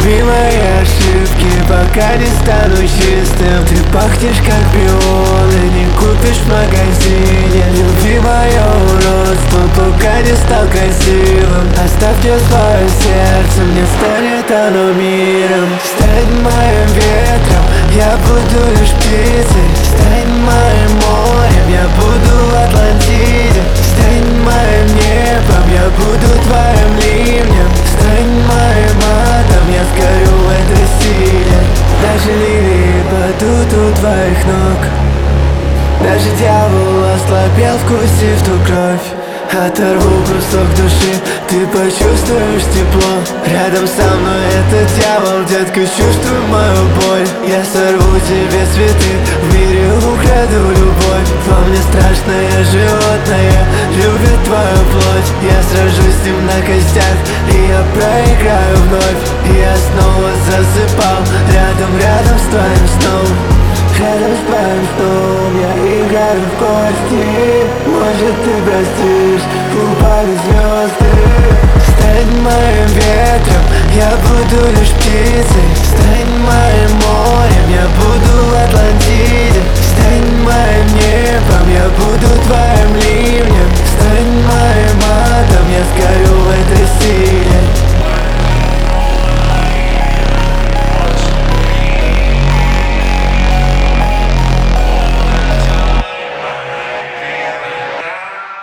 люби мои ошибки, пока не стану чистым. Ты пахнешь как пионы, не купишь в магазине. Люби мое уродство, пока не стал красивым. Оставь мне свое сердце, мне станет оно миром. Стань моим ветром, я буду лишь птицей. Стань моим морем, я буду в Атлантиде. Стань моим небом, я буду твоим ливнем. Стань моим адом, я сгорю в этой силе. Даже лилии падут у твоих ног. Даже дьявол ослабел, вкусив ту кровь. Оторву кусок души, ты почувствуешь тепло. Рядом со мной этот дьявол, детка, чувствуй мою боль. Я сорву тебе цветы, в мире украду любовь. Во мне страшное животное, любит твою плоть. Я сражусь с ним на костях, и я проиграю вновь. И я снова засыпал, рядом с твоим сном. Рядом с твоим сном я играю в кости. Может, ты простишь, упали звезды. Стань моим ветром, я буду лишь птицей. Стань моим морем, я буду в Атлантиде. Стань моим небом, я буду твоим ливнем.